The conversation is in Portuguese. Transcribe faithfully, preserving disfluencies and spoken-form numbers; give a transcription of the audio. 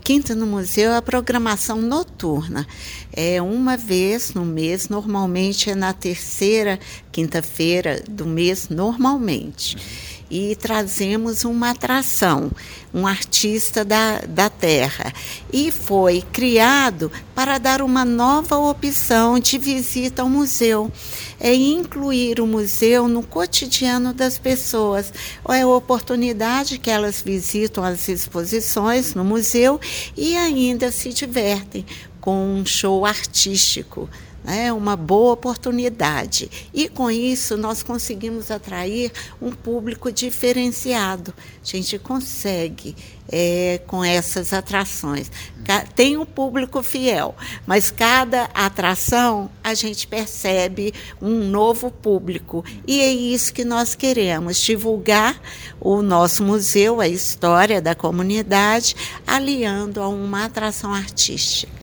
Quinta no Museu é a programação noturna. É uma vez no mês, normalmente é na terceira quinta-feira do mês, normalmente. E trazemos uma atração, um artista da, da terra. E foi criado para dar uma nova opção de visita ao museu. É incluir o museu no cotidiano das pessoas. É a oportunidade que elas visitam as exposições no museu e ainda se divertem com um show artístico. É uma boa oportunidade. E com isso nós conseguimos atrair um público diferenciado. A gente consegue é, com essas atrações. Tem um público fiel, mas cada atração a gente percebe um novo público. E é isso que nós queremos, divulgar o nosso museu, a história da comunidade, aliando a uma atração artística.